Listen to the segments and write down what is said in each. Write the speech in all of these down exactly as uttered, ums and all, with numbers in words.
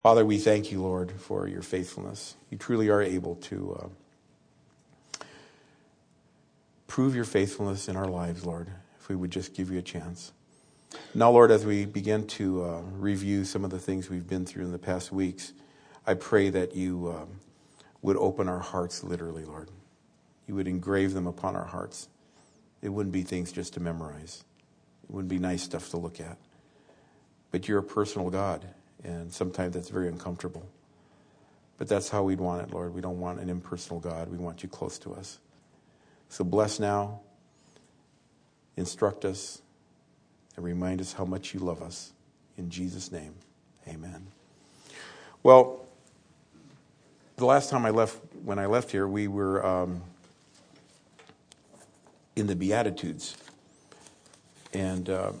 Father, we thank you, Lord, for your faithfulness. You truly are able to uh, prove your faithfulness in our lives, Lord, if we would just give you a chance. Now, Lord, as we begin to uh, review some of the things we've been through in the past weeks, I pray that you um, would open our hearts literally, Lord. You would engrave them upon our hearts. It wouldn't be things just to memorize. It wouldn't be nice stuff to look at. But you're a personal God. And sometimes that's very uncomfortable. But that's how we'd want it, Lord. We don't want an impersonal God. We want you close to us. So bless now, instruct us, and remind us how much you love us. In Jesus' name, amen. Well, the last time I left, when I left here, we were um, in the Beatitudes. And Uh,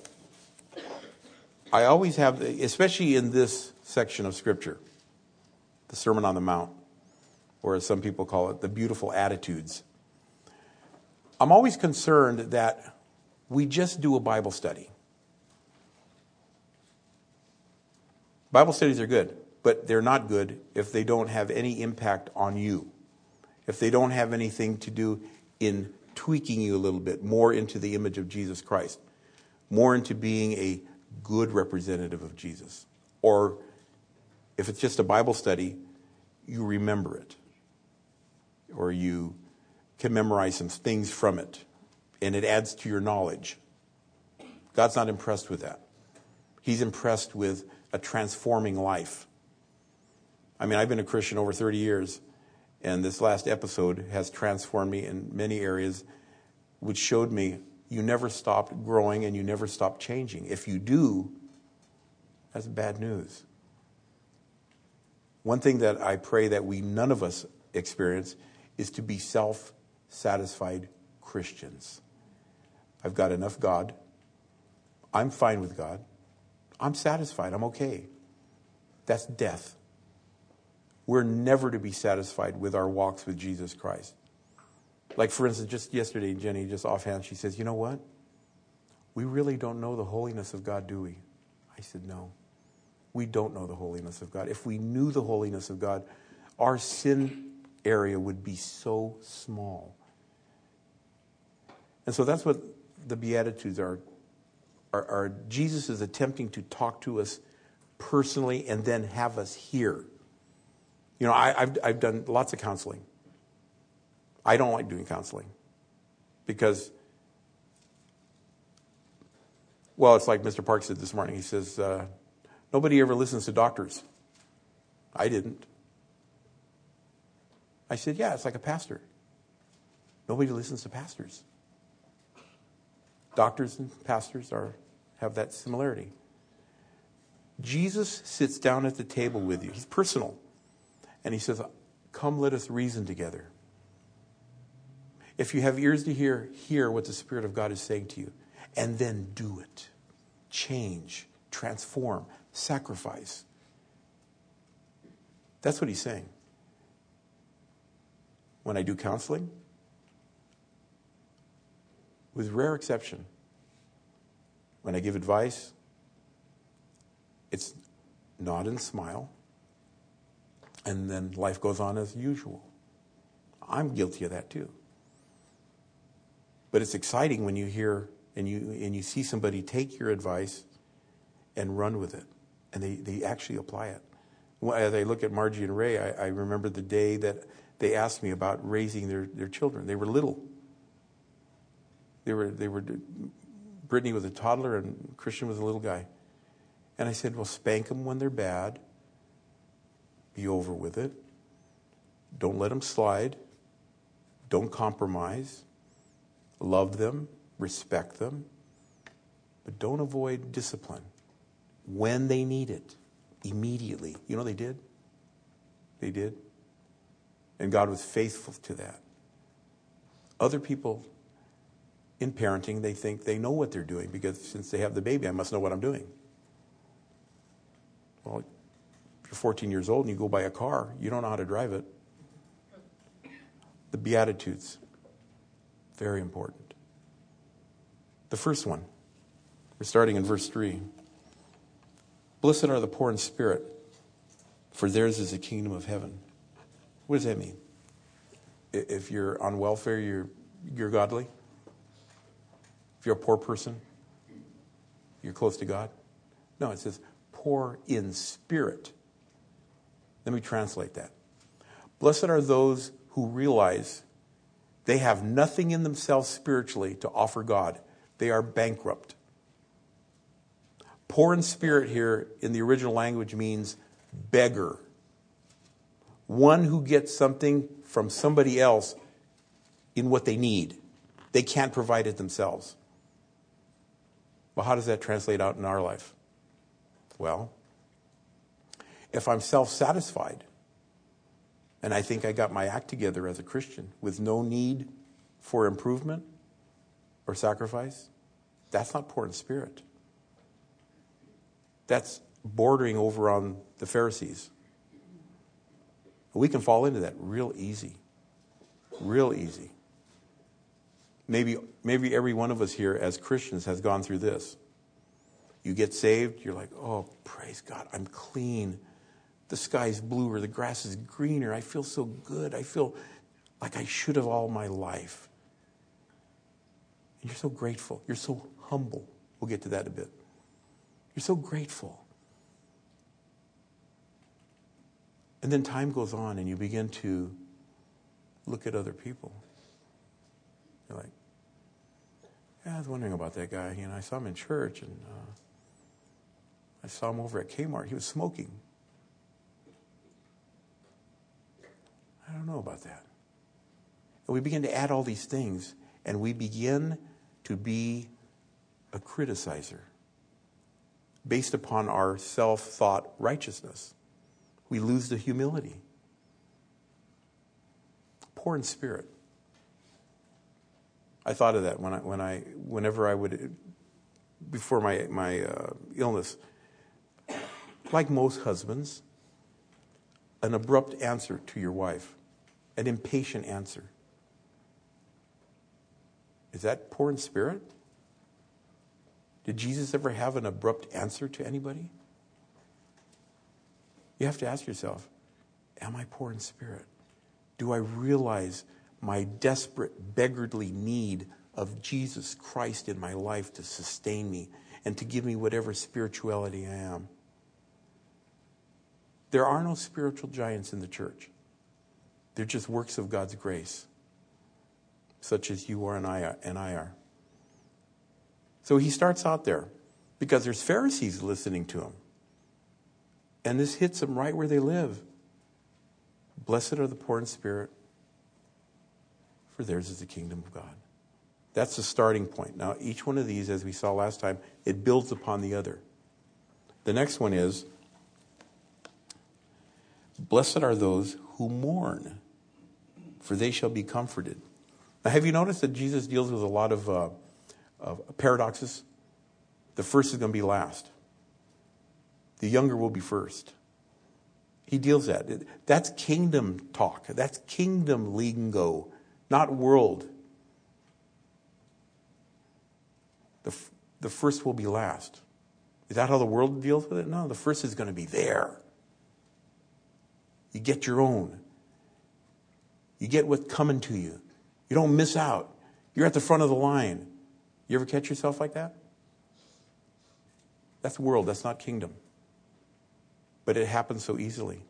I always have, especially in this section of Scripture, the Sermon on the Mount, or as some people call it, the beautiful attitudes. I'm always concerned that we just do a Bible study. Bible studies are good, but they're not good if they don't have any impact on you. If they don't have anything to do in tweaking you a little bit more into the image of Jesus Christ, more into being a good representative of Jesus. Or if it's just a Bible study, you remember it. Or you can memorize some things from it. And it adds to your knowledge. God's not impressed with that. He's impressed with a transforming life. I mean, I've been a Christian over thirty years. And this last episode has transformed me in many areas, which showed me you never stop growing and you never stop changing. If you do, that's bad news. One thing that I pray that we, none of us, experience is to be self-satisfied Christians. I've got enough God. I'm fine with God. I'm satisfied. I'm okay. That's death. We're never to be satisfied with our walks with Jesus Christ. Like, for instance, just yesterday, Jenny, just offhand, she says, you know what? We really don't know the holiness of God, do we? I said, no. We don't know the holiness of God. If we knew the holiness of God, our sin area would be so small. And so that's what the Beatitudes are. are, are Jesus is attempting to talk to us personally and then have us hear. You know, I, I've, I've done lots of counseling. I don't like doing counseling because, well, it's like Mister Park said this morning. He says, uh, nobody ever listens to doctors. I didn't. I said, yeah, it's like a pastor. Nobody listens to pastors. Doctors and pastors are have that similarity. Jesus sits down at the table with you. He's personal. And he says, come, let us reason together. If you have ears to hear, hear what the Spirit of God is saying to you. And then do it. Change, transform, sacrifice. That's what he's saying. When I do counseling, with rare exception, when I give advice, it's nod and smile. And then life goes on as usual. I'm guilty of that too. But it's exciting when you hear and you and you see somebody take your advice and run with it. And they, they actually apply it. As I look at Margie and Ray, I, I remember the day that they asked me about raising their, their children. They were little. They were they were Brittany was a toddler and Christian was a little guy. And I said, well, spank them when they're bad. Be over with it. Don't let them slide. Don't compromise. Love them. Respect them. But don't avoid discipline when they need it. Immediately. You know they did? They did. And God was faithful to that. Other people in parenting, they think they know what they're doing because since they have the baby, I must know what I'm doing. Well, if you're fourteen years old and you go buy a car, you don't know how to drive it. The Beatitudes, very important. The first one, we're starting in verse three. Blessed are the poor in spirit, for theirs is the kingdom of heaven. What does that mean? If you're on welfare, you're you're godly? If you're a poor person, you're close to God? No, it says poor in spirit. Let me translate that. Blessed are those who realize they have nothing in themselves spiritually to offer God. They are bankrupt. Poor in spirit here in the original language means beggar. One who gets something from somebody else in what they need. They can't provide it themselves. Well, how does that translate out in our life? Well, if I'm self-satisfied and I think I got my act together as a Christian with no need for improvement or sacrifice, that's not poor in spirit. That's bordering over on the Pharisees. We can fall into that real easy. Real easy. Maybe, maybe every one of us here as Christians has gone through this. You get saved, you're like, oh, praise God, I'm clean. The sky's bluer, the grass is greener. I feel so good. I feel like I should have all my life. And you're so grateful. You're so humble. We'll get to that in a bit. You're so grateful. And then time goes on and you begin to look at other people. You're like, yeah, I was wondering about that guy. You know, I saw him in church and uh, I saw him over at Kmart. He was smoking. I don't know about that. And we begin to add all these things and we begin to be a criticizer based upon our self-thought righteousness. We lose the humility. Poor in spirit. I thought of that when I, when I, whenever I would, before my my uh, illness. Like most husbands, an abrupt answer to your wife, an impatient answer. Is that poor in spirit? Did Jesus ever have an abrupt answer to anybody? You have to ask yourself, am I poor in spirit? Do I realize my desperate, beggarly need of Jesus Christ in my life to sustain me and to give me whatever spirituality I am? There are no spiritual giants in the church. They're just works of God's grace, such as you are and I are. And I are. So he starts out there because there's Pharisees listening to him. And this hits them right where they live. Blessed are the poor in spirit, for theirs is the kingdom of God. That's the starting point. Now, each one of these, as we saw last time, it builds upon the other. The next one is, blessed are those who mourn, for they shall be comforted. Now, have you noticed that Jesus deals with a lot of, uh, of paradoxes? The first is going to be last. The younger will be first. He deals that. That's kingdom talk. That's kingdom lingo, not world. The, the first will be last. Is that how the world deals with it? No, the first is going to be there. You get your own. You get what's coming to you. You don't miss out. You're at the front of the line. You ever catch yourself like that? That's world. That's not kingdom. But it happens so easily.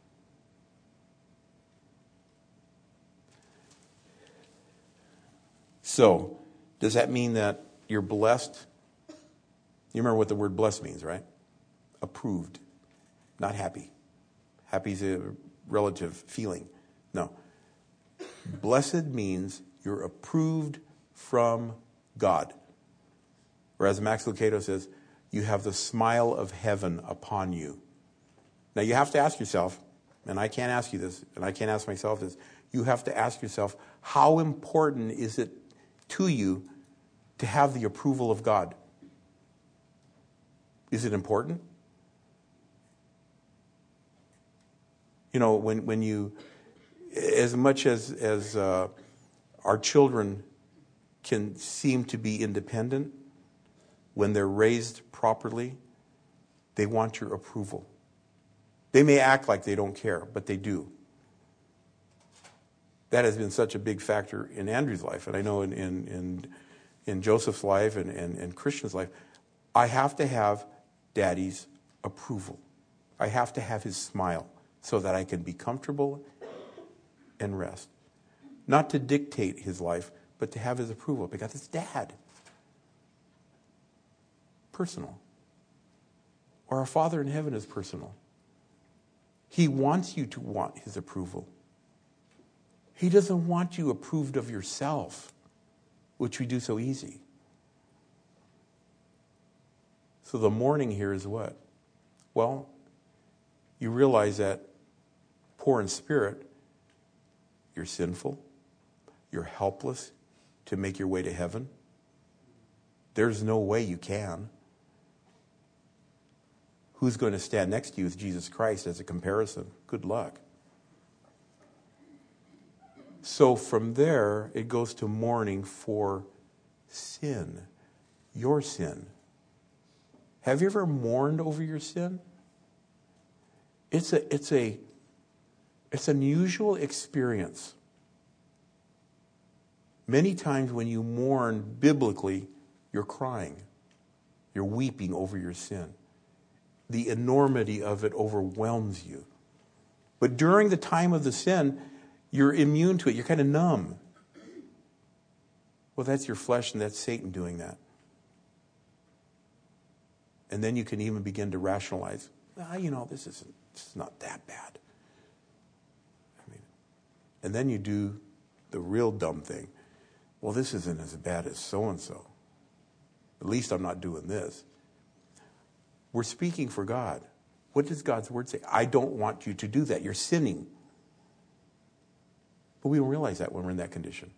So, does that mean that you're blessed? You remember what the word blessed means, right? Approved, not happy. Happy is a relative feeling. No. Blessed means you're approved from God. Or as Max Lucado says, you have the smile of heaven upon you. Now you have to ask yourself, and I can't ask you this, and I can't ask myself this, you have to ask yourself, how important is it to you to have the approval of God? Is it important? You know, when, when you, as much as, as uh, our children can seem to be independent, when they're raised properly, they want your approval. They may act like they don't care, but they do. That has been such a big factor in Andrew's life, and I know in in in, in Joseph's life and, and, and Christian's life. I have to have Daddy's approval. I have to have his smile so that I can be comfortable and rest. Not to dictate his life, but to have his approval, because it's Dad. Personal. Or our Father in heaven is personal. He wants you to want his approval. He doesn't want you approved of yourself, which we do so easy. So the mourning here is what? Well, you realize that poor in spirit, you're sinful, you're helpless to make your way to heaven. There's no way you can. Who's going to stand next to you with Jesus Christ as a comparison? Good luck. So from there, it goes to mourning for sin, your sin. Have you ever mourned over your sin? It's a, it's a, it's an unusual experience. Many times when you mourn biblically, you're crying. You're weeping over your sin. The enormity of it overwhelms you. But during the time of the sin, you're immune to it. You're kind of numb. Well, that's your flesh and that's Satan doing that. And then you can even begin to rationalize, ah, you know, this isn't, this is not that bad. I mean, and then you do the real dumb thing. Well, this isn't as bad as so-and-so. At least I'm not doing this. We're speaking for God. What does God's word say? I don't want you to do that. You're sinning. But we don't realize that when we're in that condition.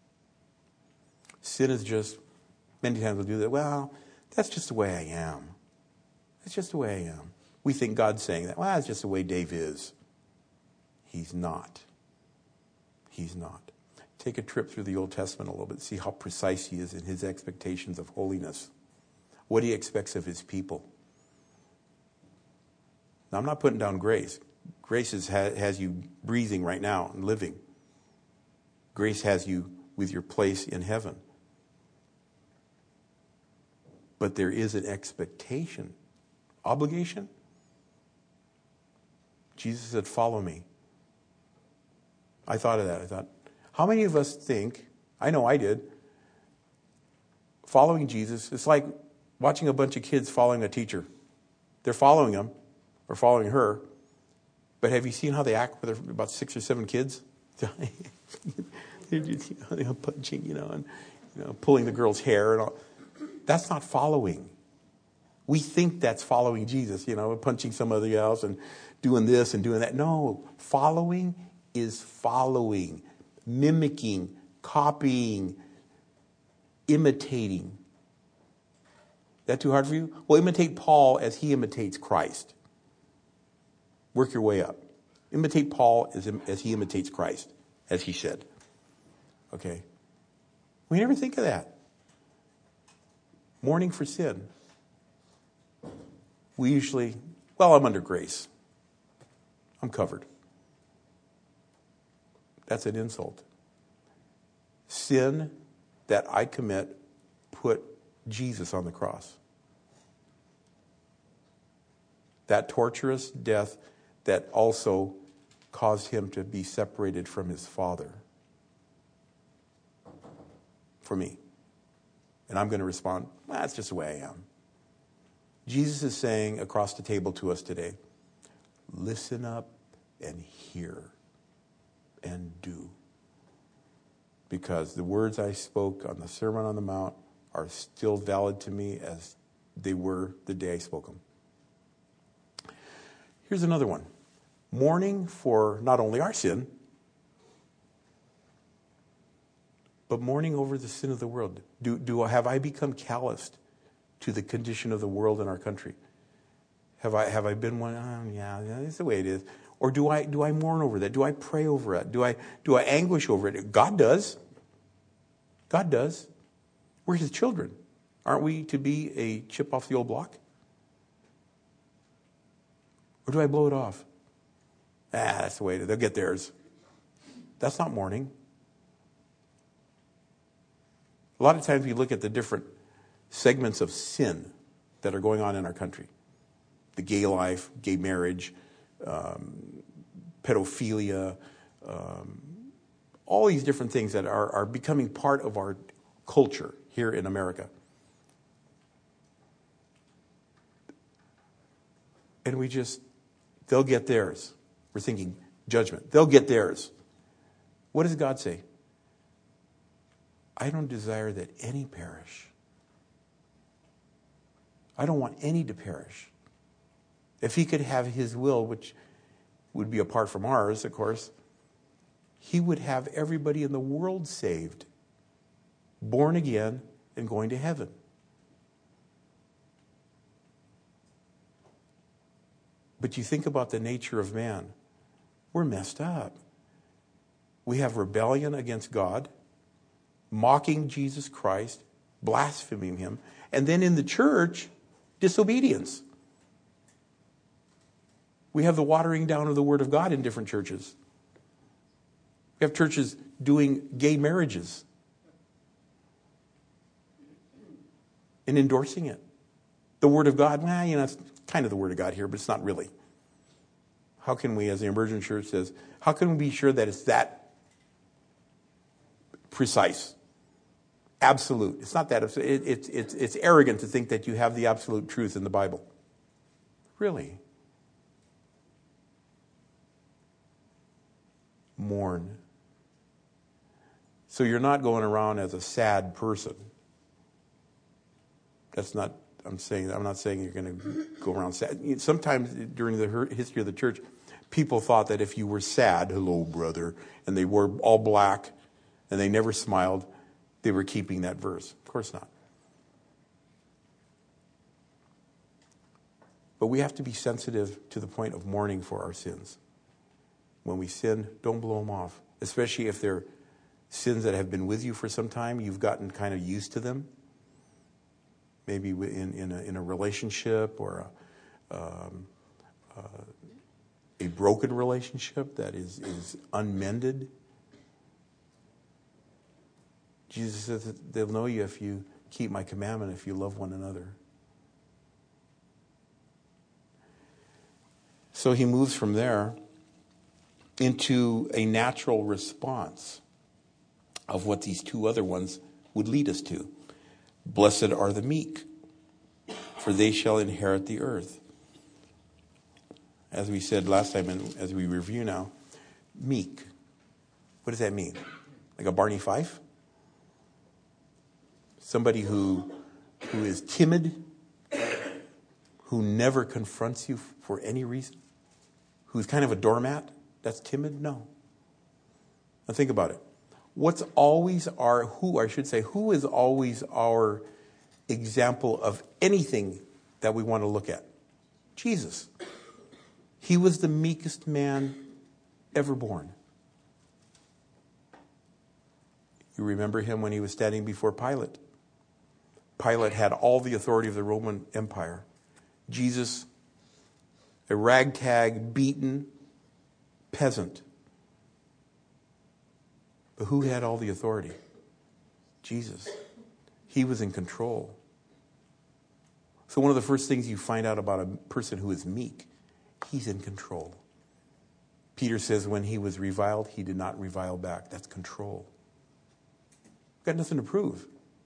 Sin is just, many times we'll do that. Well, that's just the way I am. That's just the way I am. We think God's saying that. Well, that's just the way Dave is. He's not. He's not. Take a trip through the Old Testament a little bit. See how precise he is in his expectations of holiness. What he expects of his people. Now, I'm not putting down grace. Grace is, has you breathing right now and living. Grace has you with your place in heaven. But there is an expectation. Obligation? Jesus said, follow me. I thought of that. I thought, how many of us think, I know I did, following Jesus, it's like watching a bunch of kids following a teacher. They're following him. Or following her, but have you seen how they act with about six or seven kids? They're just, you know, they're punching, you know, and you know, pulling the girl's hair and all. That's not following. We think that's following Jesus, you know, punching somebody else and doing this and doing that. No, following is following, mimicking, copying, imitating. That too hard for you? Well, imitate Paul as he imitates Christ. Work your way up. Imitate Paul as, as he imitates Christ, as he said. Okay? We never think of that. Mourning for sin. We usually, well, I'm under grace. I'm covered. That's an insult. Sin that I commit put Jesus on the cross. That torturous death that also caused him to be separated from his Father. For me. And I'm going to respond, well, that's just the way I am. Jesus is saying across the table to us today, listen up and hear and do. Because the words I spoke on the Sermon on the Mount are still valid to me as they were the day I spoke them. Here's another one. Mourning for not only our sin, but mourning over the sin of the world. Do, do have I become calloused to the condition of the world in our country? Have I have I been one? Oh, yeah, yeah, that's the way it is. Or do I do I mourn over that? Do I pray over it? Do I do I anguish over it? God does. God does. We're his children. Aren't we to be a chip off the old block? Or do I blow it off? Ah, that's the way to, they'll get theirs. That's not mourning. A lot of times we look at the different segments of sin that are going on in our country. The gay life, gay marriage, um, pedophilia, um, all these different things that are, are becoming part of our culture here in America. And we just, they'll get theirs. We're thinking judgment. They'll get theirs. What does God say? I don't desire that any perish. I don't want any to perish. If he could have his will, which would be apart from ours, of course, he would have everybody in the world saved, born again, and going to heaven. But you think about the nature of man. We're messed up. We have rebellion against God, mocking Jesus Christ, blaspheming him, and then in the church, disobedience. We have the watering down of the Word of God in different churches. We have churches doing gay marriages and endorsing it. The Word of God, well, you know, it's kind of the Word of God here, but it's not really. How can we, as the Emergent Church says, how can we be sure that it's that precise, absolute? It's not that. It's, it's, it's, it's arrogant to think that you have the absolute truth in the Bible. Really? Mourn. So you're not going around as a sad person. That's not, I'm saying, I'm not saying you're going to go around sad. Sometimes during the history of the church, people thought that if you were sad, hello, brother, and they wore all black and they never smiled, they were keeping that verse. Of course not. But we have to be sensitive to the point of mourning for our sins. When we sin, don't blow them off, especially if they're sins that have been with you for some time. You've gotten kind of used to them. Maybe in, in, a, in a relationship or a, um, uh, a broken relationship that is, is unmended. Jesus says that they'll know you if you keep my commandment, if you love one another. So he moves from there into a natural response of what these two other ones would lead us to. Blessed are the meek, for they shall inherit the earth. As we said last time, and as we review now, meek. What does that mean? Like a Barney Fife? Somebody who who is timid, who never confronts you for any reason, who's kind of a doormat. That's timid? No. Now think about it. What's always our, who, I should say, who is always our example of anything that we want to look at? Jesus. He was the meekest man ever born. You remember him when he was standing before Pilate. Pilate had all the authority of the Roman Empire. Jesus, a ragtag, beaten peasant. But who had all the authority? Jesus. He was in control. So one of the first things you find out about a person who is meek, he's in control. Peter says when he was reviled, he did not revile back. That's control. Got nothing to prove.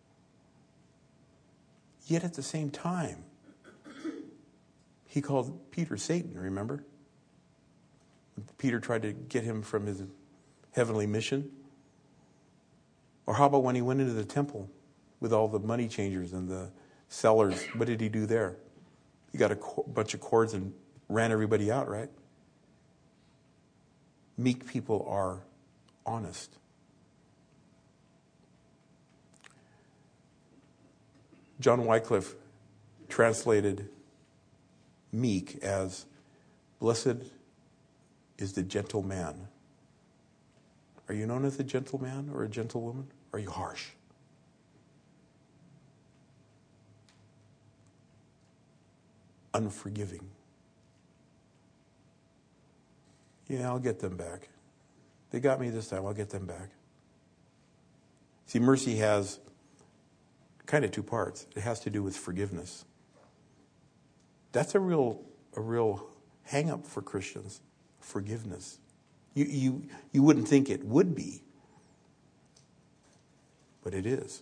Yet at the same time, he called Peter Satan, remember? Peter tried to get him from his heavenly mission. Or how about when he went into the temple with all the money changers and the sellers? What did he do there? He got a co- bunch of cords and ran everybody out, right? Meek people are honest. John Wycliffe translated meek as, blessed is the gentle man. Are you known as a gentle man or a gentle woman? Are you harsh? Unforgiving. Yeah, I'll get them back. They got me this time, I'll get them back. See, mercy has kind of two parts. It has to do with forgiveness. That's a real a real hang-up for Christians, forgiveness. You, you, you wouldn't think it would be, but it is.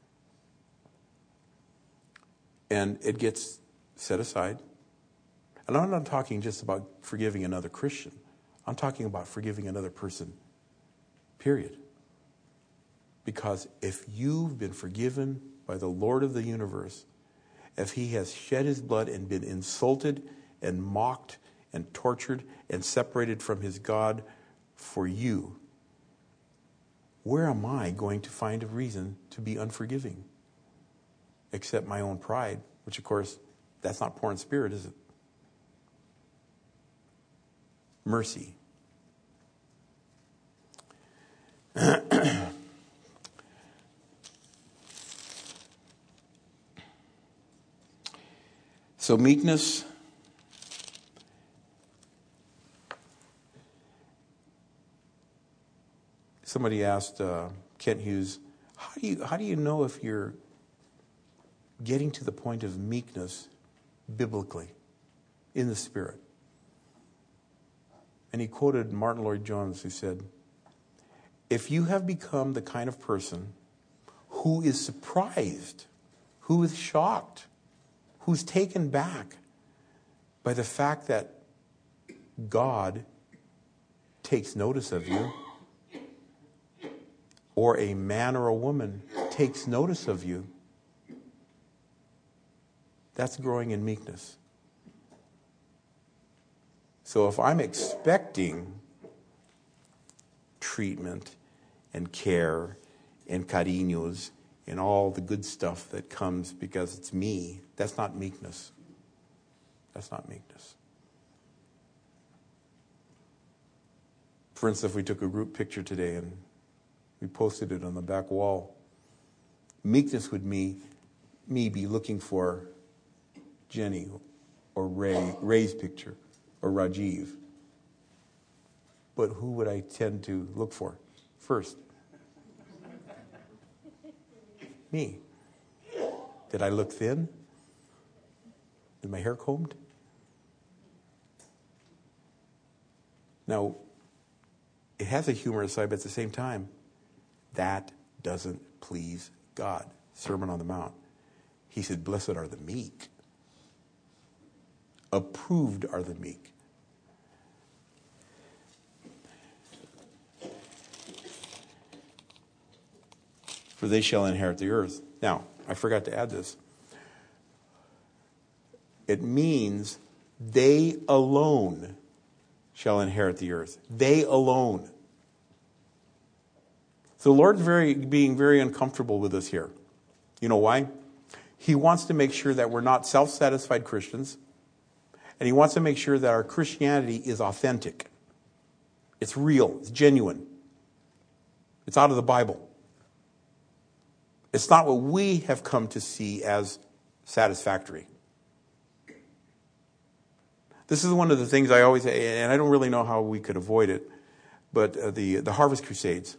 And it gets set aside. And I'm not talking just about forgiving another Christian. I'm talking about forgiving another person, period. Because if you've been forgiven by the Lord of the universe, if he has shed his blood and been insulted and mocked and tortured and separated from his God for you, where am I going to find a reason to be unforgiving? Except my own pride, which of course, that's not poor in spirit, is it? Mercy. So meekness, somebody asked uh, Kent Hughes, how do you how do you know if you're getting to the point of meekness biblically, in the Spirit? And he quoted Martin Lloyd-Jones, who said, if you have become the kind of person who is surprised, who is shocked, who's taken back by the fact that God takes notice of you, or a man or a woman takes notice of you, that's growing in meekness. So if I'm expecting treatment and care and cariños and all the good stuff that comes because it's me, that's not meekness. That's not meekness. For instance, if we took a group picture today and we posted it on the back wall, meekness would me, me be looking for Jenny or Ray, Ray's picture, or Rajiv. But who would I tend to look for first? Me. Did I look thin? Is my hair combed? Now, it has a humorous side, but at the same time, that doesn't please God. Sermon on the Mount. He said, blessed are the meek. Approved are the meek. For they shall inherit the earth. Now, I forgot to add this. It means they alone shall inherit the earth. They alone. So the Lord's very being very uncomfortable with us here. You know why? He wants to make sure that we're not self-satisfied Christians. And he wants to make sure that our Christianity is authentic. It's real. It's genuine. It's out of the Bible. It's not what we have come to see as satisfactory. This is one of the things I always say, and I don't really know how we could avoid it, but uh, the, the Harvest Crusades.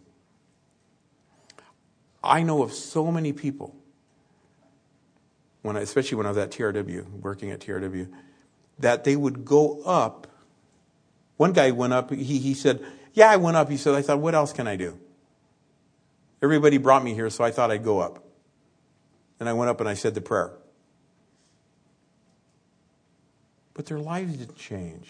I know of so many people, when I, especially when I was at T R W, working at T R W, that they would go up. One guy went up, he, he said, yeah, I went up. He said, I thought, what else can I do? Everybody brought me here, so I thought I'd go up. And I went up and I said the prayer. But their lives didn't change.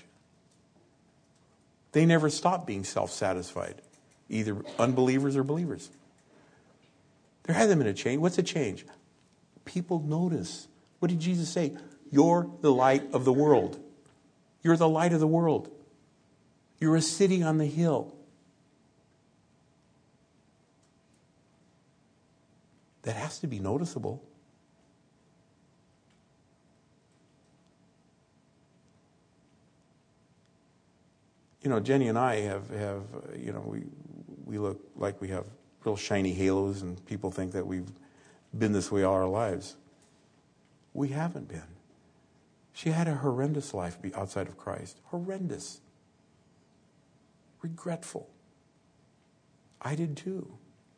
They never stopped being self-satisfied, either unbelievers or believers. There hasn't been a change. What's a change? People notice. What did Jesus say? You're the light of the world. You're the light of the world. You're a city on the hill. That has to be noticeable. You know, Jenny and I have, have uh, you know, we we look like we have real shiny halos and people think that we've been this way all our lives. We haven't been. She had a horrendous life outside of Christ. Horrendous. regretful. I did too.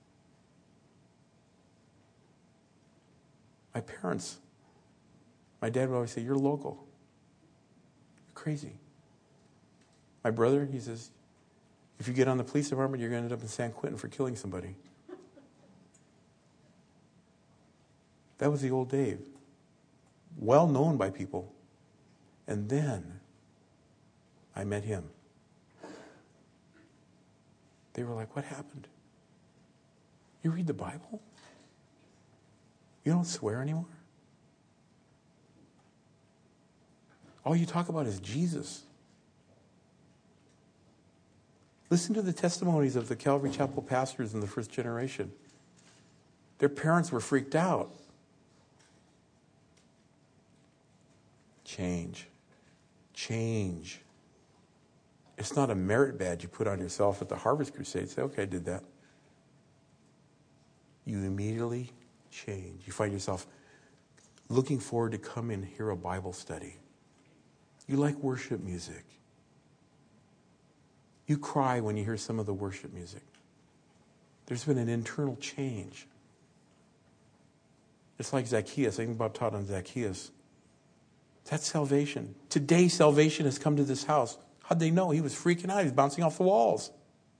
My parents, my dad would always say, you're local. You're crazy. My brother, he says, if you get on the police department, you're going to end up in San Quentin for killing somebody. That was the old Dave. Well known by people. And then I met him. They were like, what happened? You read the Bible? You don't swear anymore? All you talk about is Jesus. Listen to the testimonies of the Calvary Chapel pastors in the first generation. Their parents were freaked out. Change. Change. It's not a merit badge you put on yourself at the Harvest Crusade. Say, okay, I did that. You immediately change. You find yourself looking forward to come and hear a Bible study. You like worship music. You cry when you hear some of the worship music. There's been an internal change. It's like Zacchaeus. I think Bob taught on Zacchaeus. That's salvation. Today, salvation has come to this house. How'd they know? He was freaking out. He was bouncing off the walls.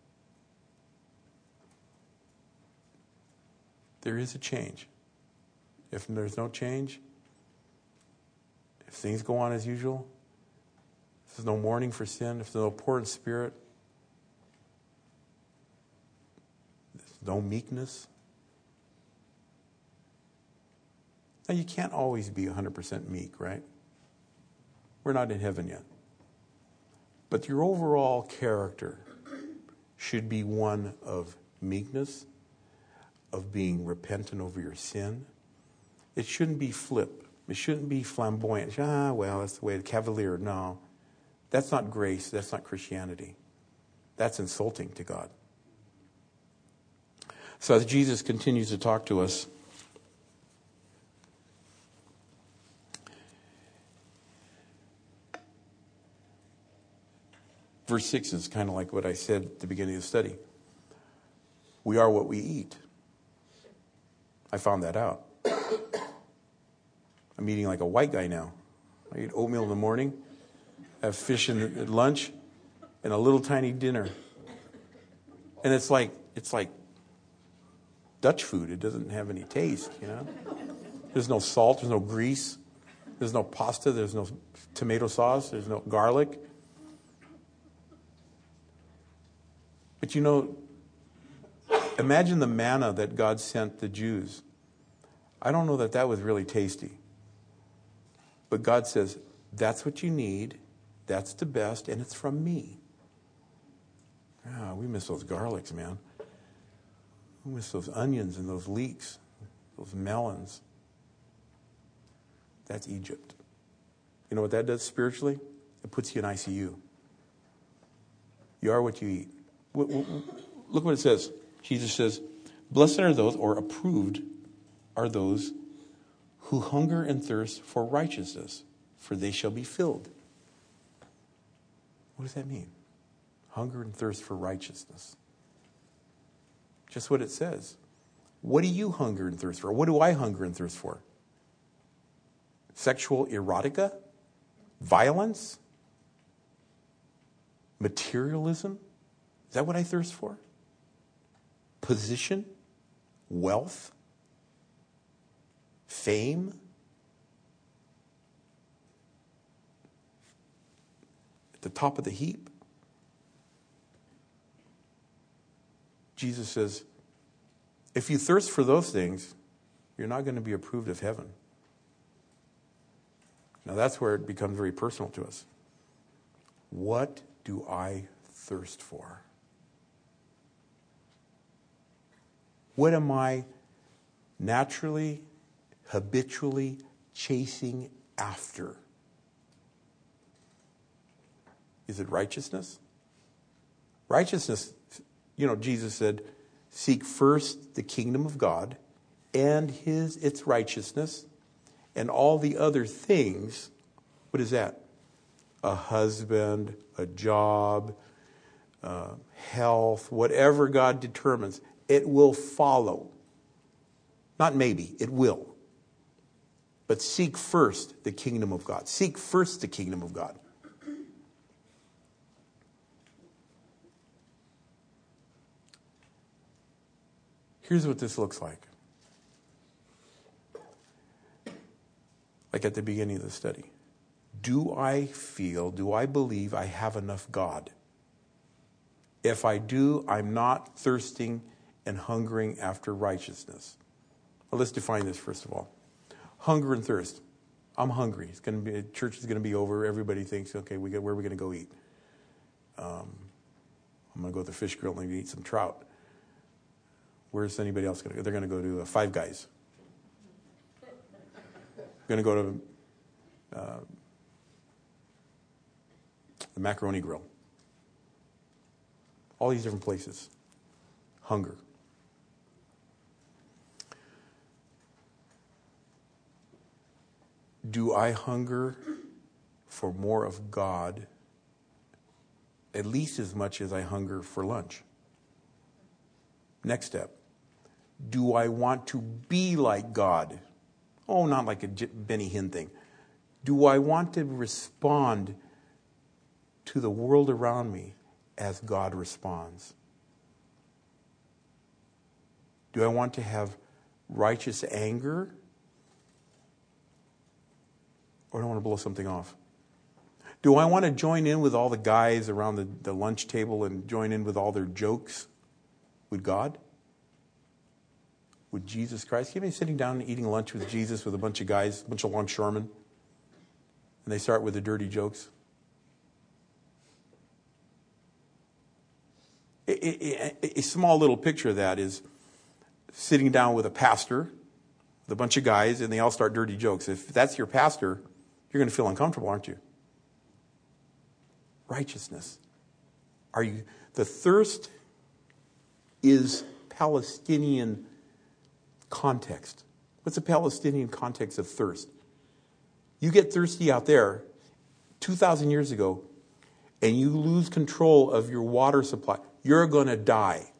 There is a change. If there's no change, if things go on as usual, if there's no mourning for sin, if there's no poor in spirit, there's no meekness. Now, you can't always be one hundred percent meek, right? We're not in heaven yet. But your overall character should be one of meekness, of being repentant over your sin. It shouldn't be flip. It shouldn't be flamboyant. Ah, well, that's the way, the cavalier. No, that's not grace. That's not Christianity. That's insulting to God. So as Jesus continues to talk to us, verse six is kind of like what I said at the beginning of the study. We are what we eat. I found that out. I'm eating like a white guy now. I eat oatmeal in the morning, have fish in the, at lunch, and a little tiny dinner. And it's like it's like Dutch food. It doesn't have any taste, you know. There's no salt. There's no grease. There's no pasta. There's no tomato sauce. There's no garlic. But you know, imagine the manna that God sent the Jews. I don't know that that was really tasty. But God says, that's what you need. That's the best. And it's from me. Ah, we miss those garlics, man. We miss those onions and those leeks, those melons. That's Egypt. You know what that does spiritually? It puts you in I C U. You are what you eat. Look what it says. Jesus says, blessed are those, or approved are those who hunger and thirst for righteousness, for they shall be filled. What does that mean? Hunger and thirst for righteousness. Just what it says. What do you hunger and thirst for? What do I hunger and thirst for? Sexual erotica? Violence? Materialism? Is that what I thirst for? Position? Wealth? Fame? At the top of the heap? Jesus says, if you thirst for those things, you're not going to be approved of heaven. Now that's where it becomes very personal to us. What do I thirst for? What am I naturally, habitually chasing after? Is it righteousness? Righteousness, you know, Jesus said, seek first the kingdom of God and his its righteousness, and all the other things. What is that? A husband, a job, uh, health, whatever God determines, it will follow. Not maybe, it will. But seek first the kingdom of God. Seek first the kingdom of God. Here's what this looks like. Like at the beginning of the study. Do I feel, do I believe I have enough God? If I do, I'm not thirsting and hungering after righteousness. Well, let's define this first of all. Hunger and thirst. I'm hungry. It's going to be, church is going to be over. Everybody thinks, okay, we got, where are we going to go eat? Um, I'm going to go to the fish grill and eat some trout. Where's anybody else going to go? They're going to go to uh, Five Guys. Going to go to uh, the Macaroni Grill. All these different places. Hunger. Do I hunger for more of God at least as much as I hunger for lunch? Next step. Do I want to be like God? Oh, not like a Benny Hinn thing. Do I want to respond to the world around me as God responds? Do I want to have righteous anger? Or do I want to blow something off? Do I want to join in with all the guys around the, the lunch table and join in with all their jokes with God? With Jesus Christ? Can you imagine sitting down and eating lunch with Jesus with a bunch of guys, a bunch of longshoremen, and they start with the dirty jokes? A, a, a small little picture of that is sitting down with a pastor, with a bunch of guys, and they all start dirty jokes. If that's your pastor, you're going to feel uncomfortable, aren't you? Righteousness. Are you? The thirst is Palestinian context. What's the Palestinian context of thirst? You get thirsty out there two thousand years ago and you lose control of your water supply. You're going to die.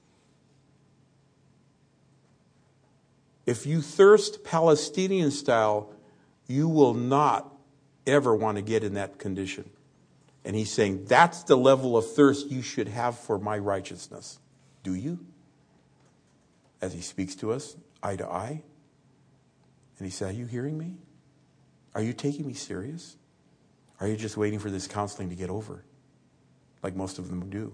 If you thirst Palestinian style, you will not ever want to get in that condition. And he's saying, that's the level of thirst you should have for my righteousness. Do you? As he speaks to us, eye to eye. And he said, are you hearing me? Are you taking me serious? Are you just waiting for this counseling to get over? Like most of them do.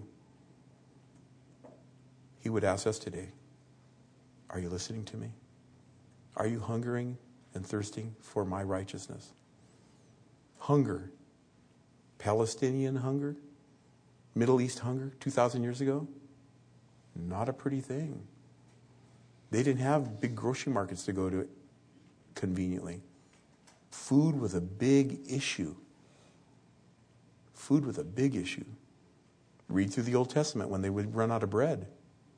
He would ask us today, are you listening to me? Are you hungering and thirsting for my righteousness? Hunger. Palestinian hunger? Middle East hunger two thousand years ago? Not a pretty thing. They didn't have big grocery markets to go to conveniently. Food was a big issue. Food was a big issue. Read through the Old Testament when they would run out of bread.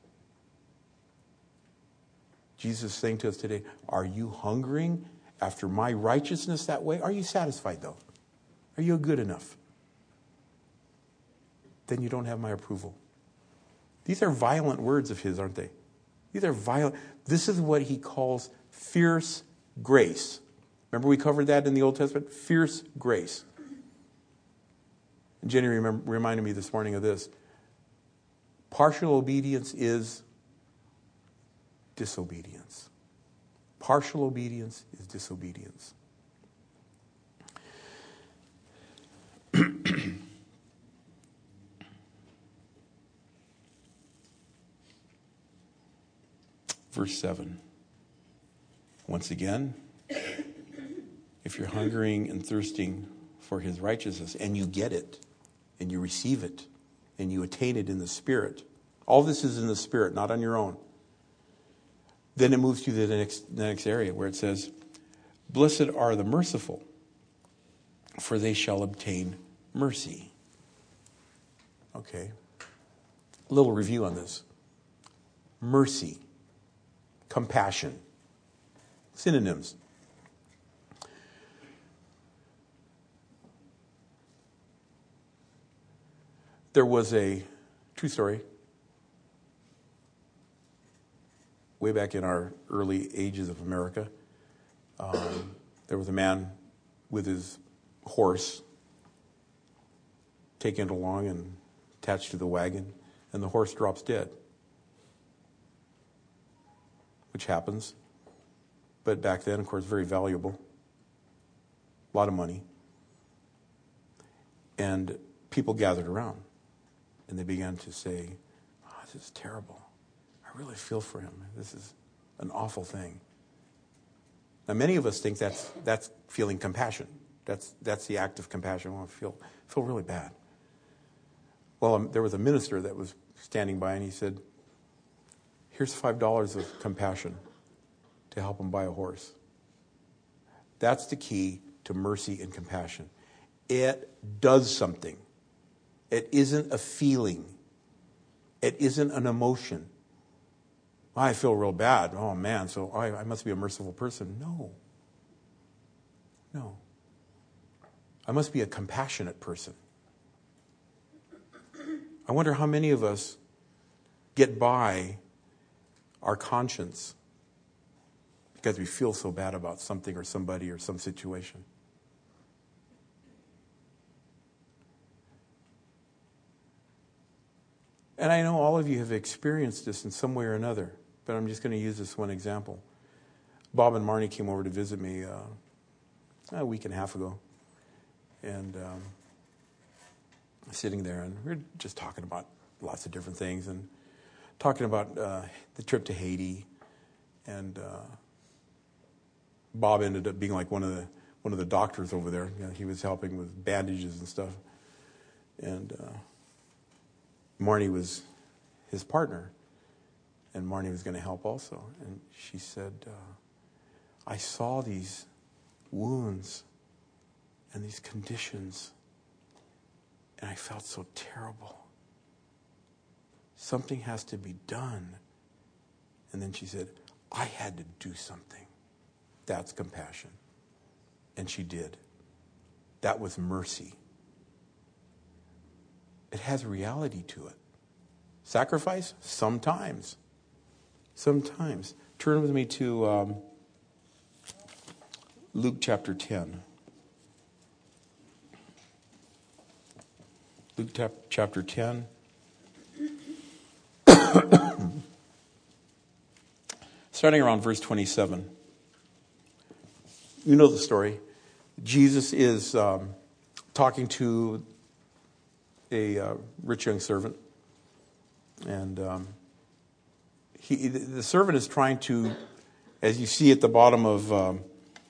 Jesus is saying to us today, are you hungering after my righteousness that way? Are you satisfied though? Are you good enough? Then you don't have my approval. These are violent words of his, aren't they? These are violent. This is what he calls fierce grace. Remember we covered that in the Old Testament? Fierce grace. And Jenny remember, reminded me this morning of this. Partial obedience is disobedience. Partial obedience is disobedience. Verse seven. Once again, if you're hungering and thirsting for his righteousness, and you get it, and you receive it, and you attain it in the Spirit, all this is in the Spirit, not on your own. Then it moves to the next, the next area where it says, blessed are the merciful, for they shall obtain mercy. Okay. A little review on this. Mercy. Compassion. Synonyms. There was a True story. Way back in our early ages of America, um, there was a man with his horse taken along and attached to the wagon, and the horse drops dead, which happens. But back then, of course, very valuable, a lot of money. And people gathered around, and they began to say, oh, this is terrible. I really feel for him. This is an awful thing. Now, many of us think that's that's feeling compassion. That's that's the act of compassion. I want to feel feel really bad. Well, um, there was a minister that was standing by, and he said, here's five dollars of compassion to help him buy a horse. That's the key to mercy and compassion. It does something. It isn't a feeling. It isn't an emotion. I feel real bad. Oh, man, so I, I must be a merciful person. No. No. I must be a compassionate person. I wonder how many of us get by our conscience because we feel so bad about something or somebody or some situation. And I know all of you have experienced this in some way or another, but I'm just going to use this one example. Bob and Marnie came over to visit me uh, a week and a half ago. And um, sitting there, and we were just talking about lots of different things, and talking about uh, the trip to Haiti. And uh, Bob ended up being like one of the one of the doctors over there. You know, he was helping with bandages and stuff. And uh, Marnie was his partner, and Marnie was going to help also. And she said, uh, I saw these wounds and these conditions, and I felt so terrible. Something has to be done. And then she said, I had to do something. That's compassion. And she did. That was mercy. It has reality to it. Sacrifice? Sometimes. Sometimes. Turn with me to um, Luke chapter ten. Luke tap, chapter ten. Starting around verse twenty-seven. You know the story. Jesus is um, talking to a uh, rich young servant. And um, he, the servant is trying to, as you see at the bottom of, um,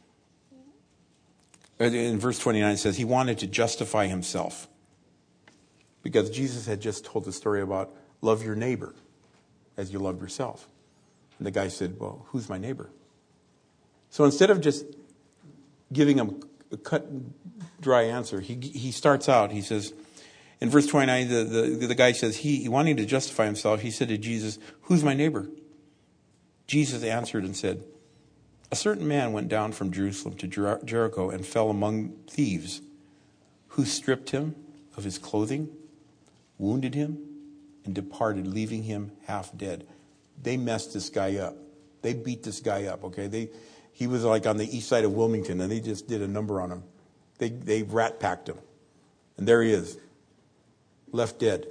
in verse twenty-nine, it says he wanted to justify himself. Because Jesus had just told the story about love your neighbor as you love yourself. And the guy said, well, who's my neighbor? So instead of just giving him a cut and dry answer, he he starts out, he says, in verse twenty-nine, the, the, the guy says, he, wanting to justify himself, he said to Jesus, who's my neighbor? Jesus answered and said, a certain man went down from Jerusalem to Jer- Jericho and fell among thieves, who stripped him of his clothing, wounded him, and departed, leaving him half dead. They messed this guy up. They beat this guy up, okay? They, he was like on the east side of Wilmington, and they just did a number on him. They, they rat-packed him. And there he is, left dead.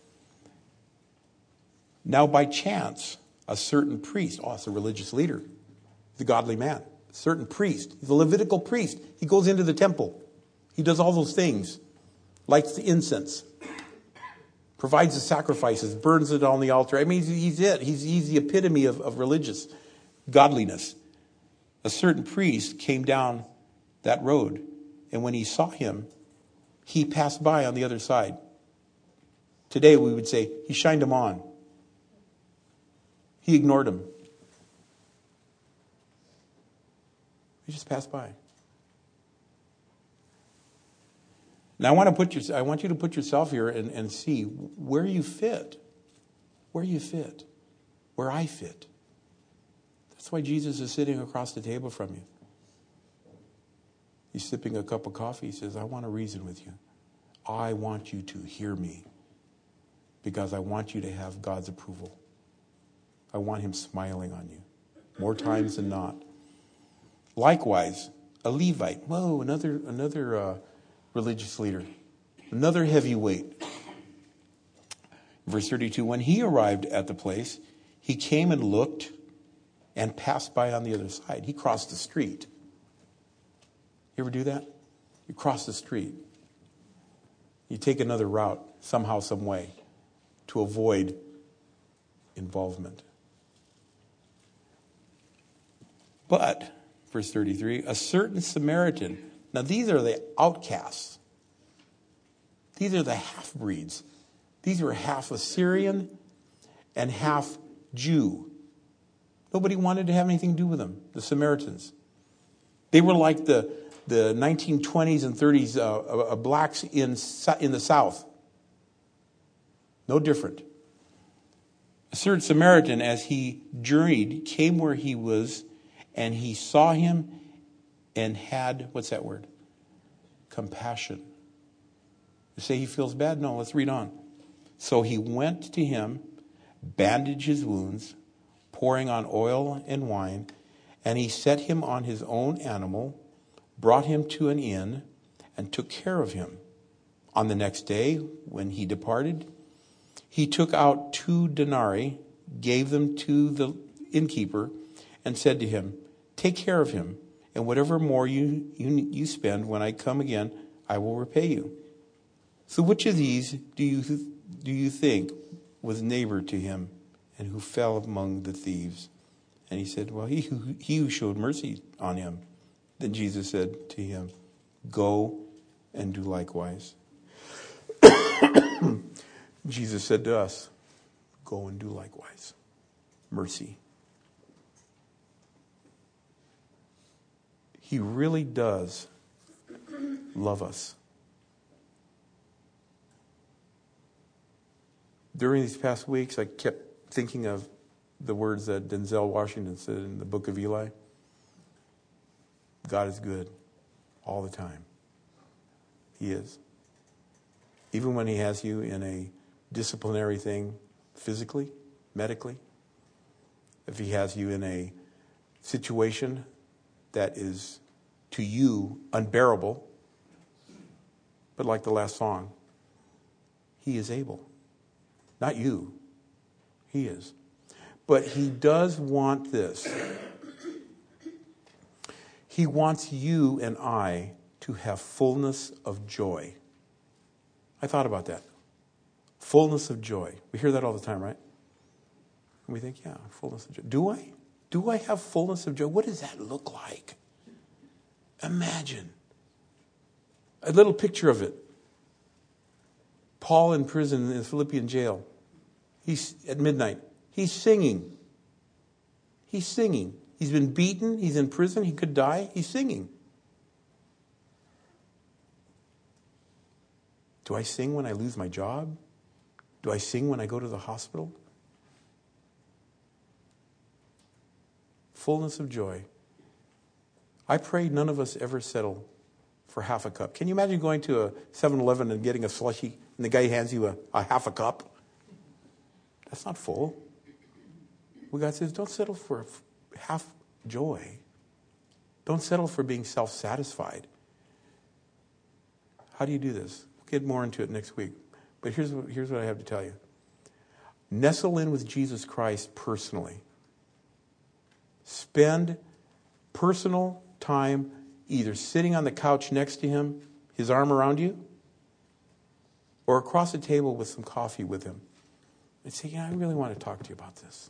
Now, by chance, a certain priest, oh, it's a religious leader, the godly man, a certain priest, he's a Levitical priest. He goes into the temple. He does all those things, lights the incense, provides the sacrifices, burns it on the altar. I mean, he's, he's it. He's, he's the epitome of, of religious godliness. A certain priest came down that road, and when he saw him, he passed by on the other side. Today we would say he shined him on. He ignored him. He just passed by. Now I want to put your, I want you to put yourself here and, and see where you fit. Where you fit. Where I fit. That's why Jesus is sitting across the table from you. He's sipping a cup of coffee. He says, I want to reason with you. I want you to hear me. because I want you to have God's approval. I want him smiling on you more times than not. Likewise, a Levite. Whoa, another another uh, religious leader. Another heavyweight. Verse thirty-two, when he arrived at the place, he came and looked and passed by on the other side. He crossed the street. You ever do that? You cross the street. You take another route, somehow, some way, to avoid involvement. But, verse thirty-three, a certain Samaritan. Now these are the outcasts. These are the half-breeds. These were half Assyrian and half Jew. Nobody wanted to have anything to do with them, the Samaritans. They were like the, the nineteen twenties and thirties uh, uh, blacks in, in the South. No different. A certain Samaritan, as he journeyed, came where he was, and he saw him and had, what's that word? Compassion. You say he feels bad? No, let's read on. So he went to him, bandaged his wounds, pouring on oil and wine, and he set him on his own animal, brought him to an inn, and took care of him. On the next day, when he departed, he took out two denarii, gave them to the innkeeper, and said to him, take care of him, and whatever more you, you, you spend, when I come again, I will repay you. So which of these do you do you think was neighbor to him and who fell among the thieves? And he said, well, he who, he who showed mercy on him. Then Jesus said to him, go and do likewise. Jesus said to us, go and do likewise. Mercy. He really does love us. During these past weeks, I kept thinking of the words that Denzel Washington said in the book of Eli. God is good all the time. He is. Even when he has you in a disciplinary thing, physically, medically, if he has you in a situation that is to you unbearable, but like the last song, he is able. Not you. He is. But he does want this. He wants you and I to have fullness of joy. I thought about that. Fullness of joy. We hear that all the time, right? And we think, yeah, fullness of joy. Do I? Do I have fullness of joy? What does that look like? Imagine. A little picture of it. Paul in prison in the Philippian jail. He's at midnight. He's singing. He's singing. He's been beaten. He's in prison. He could die. He's singing. Do I sing when I lose my job? Do I sing when I go to the hospital? Fullness of joy. I pray none of us ever settle for half a cup. Can you imagine going to a seven eleven and getting a slushie and the guy hands you a, a half a cup? That's not full. Well, God says, don't settle for half joy. Don't settle for being self-satisfied. How do you do this? We'll get more into it next week. But here's what, here's what I have to tell you. Nestle in with Jesus Christ personally. Spend personal time either sitting on the couch next to him, his arm around you, or across the table with some coffee with him. And say, yeah, I really want to talk to you about this.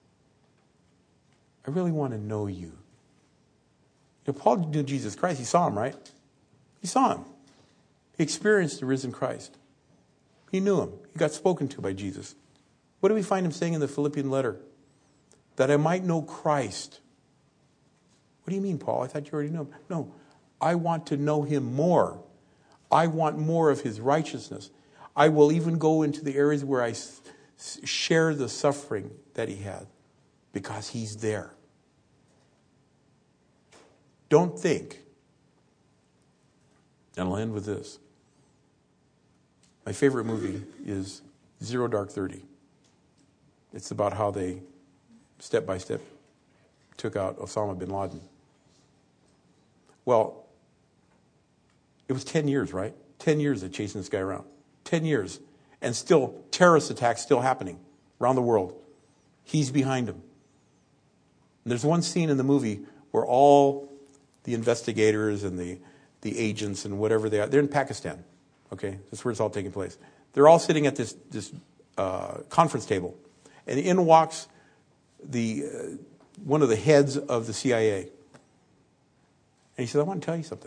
I really want to know you. You know, Paul knew Jesus Christ. He saw him, right? He saw him. He experienced the risen Christ. He knew him. He got spoken to by Jesus. What do we find him saying in the Philippian letter? That I might know Christ. What do you mean, Paul? I thought you already knew him. No, I want to know him more. I want more of his righteousness. I will even go into the areas where I s- share the suffering that he had because he's there. Don't think, and I'll end with this. My favorite movie is Zero Dark Thirty. It's about how they, step by step, took out Osama bin Laden. Well, it was ten years, right? ten years of chasing this guy around. ten years. And still, terrorist attacks still happening around the world. He's behind them. And there's one scene in the movie where all the investigators and the, the agents and whatever they are, they're in Pakistan. Okay, that's where it's all taking place. They're all sitting at this, this uh, conference table. And in walks the uh, one of the heads of the C I A. And he said, I want to tell you something.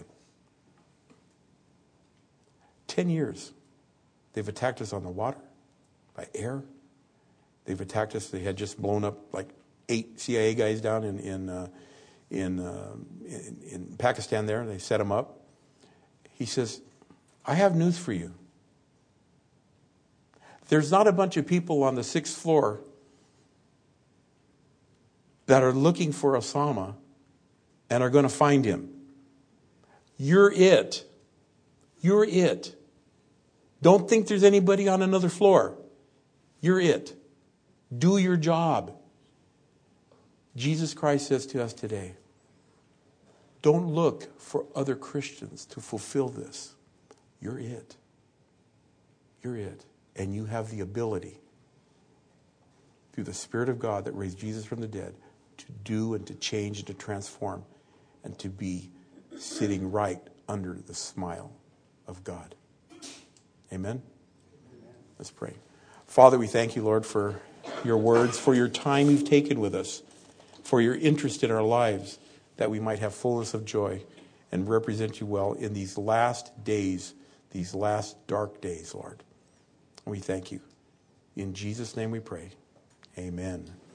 Ten years. They've attacked us on the water, by air. They've attacked us. They had just blown up like eight C I A guys down in in uh, in, uh, in in Pakistan there. They set them up. He says, I have news for you. There's not a bunch of people on the sixth floor that are looking for Osama and are going to find him. You're it. You're it. Don't think there's anybody on another floor. You're it. Do your job. Jesus Christ says to us today, don't look for other Christians to fulfill this. You're it. You're it. And you have the ability, through the Spirit of God that raised Jesus from the dead, to do and to change and to transform and to be sitting right under the smile of God. Amen? Let's pray. Father, we thank you, Lord, for your words, for your time you've taken with us, for your interest in our lives, that we might have fullness of joy and represent you well in these last days, these last dark days, Lord. We thank you. In Jesus' name we pray. Amen.